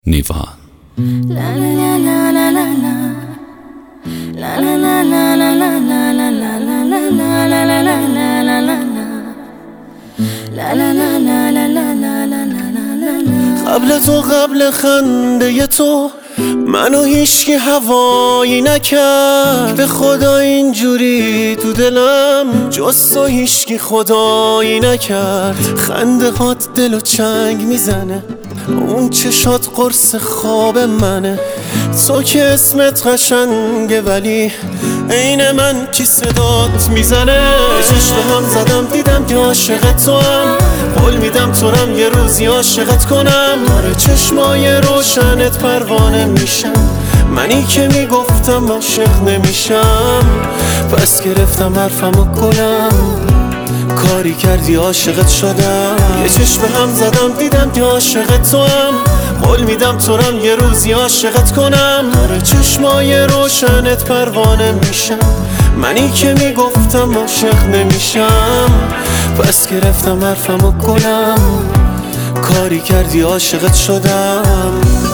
نیوا. قبل تو، قبل خنده تو، منو هیچکی هوایی نکرد. به خدا اینجوری تو دلم جز تو هیچکی خدایی نکرد. خنده هات دلو چنگ میزنه، اون چشات قرص خواب منه. تو که اسمت قشنگه ولی عین من کی صدات میزنه. چشم هم زدم دیدم که عاشق تو هم، قول میدم تو رم یه روزی عاشقت کنم. آره چشمای روشنت پروانه میشم، منی که میگفتم عاشق نمیشم. پس گرفتم حرفمو گلم، کاری کردی عاشقت شدم. یه چشم هم زدم دیدم که عاشق تو هم، قول میدم تو رم یه روزی عاشقت کنم. آره چشمای روشنت پروانه میشم، منی که میگفتم عاشق نمیشم. پس گرفتم حرفمو گلم، کاری کردی عاشقت شدم.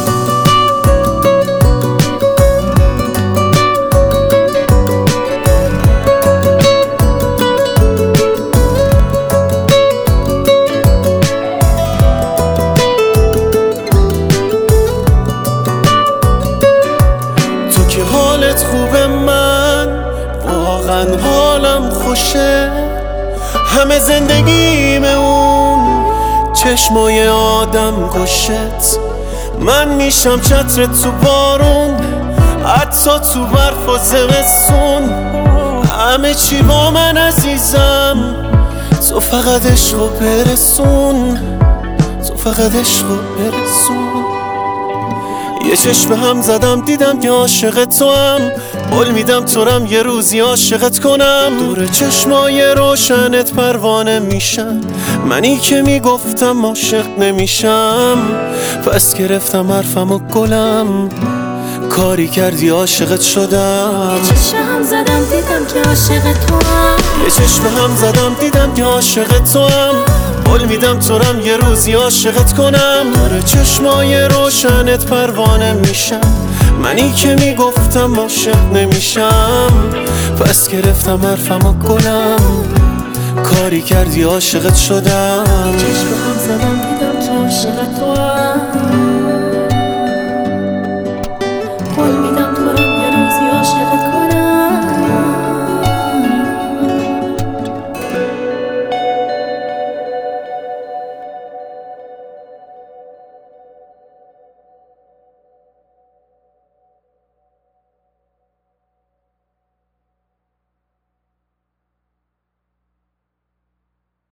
حالت خوبه، من واقعا حالم خوشه. همه زندگیم اون چشمای آدم کشت. من میشم چترت تو بارون، حتی تو برف و زمستون. همه چی با من عزیزم، تو فقط عشقو برسون، تو فقط عشقو برسون. یه چشم هم زدم دیدم که عاشق تو هم، قول میدم تو رم یه روزی عاشقت کنم. دور چشمای روشنت پروانه میشم، منی که میگفتم عاشق نمیشم. پس گرفتم حرفمو گلم، کاری کردی عاشقت شدم. یه چشم هم زدم دیدم که عاشق تو هم، یه چشم هم زدم دیدم که عاشق تو هم، قول میدم تو رم یه روزی عاشقت کنم. آره چشمای روشنت پروانه میشم، منی که میگفتم عاشق نمیشم. پس گرفتم حرفمو گلم، کاری کردی عاشقت شدم. چشم هم زدم دیدم که عاشق تو هم.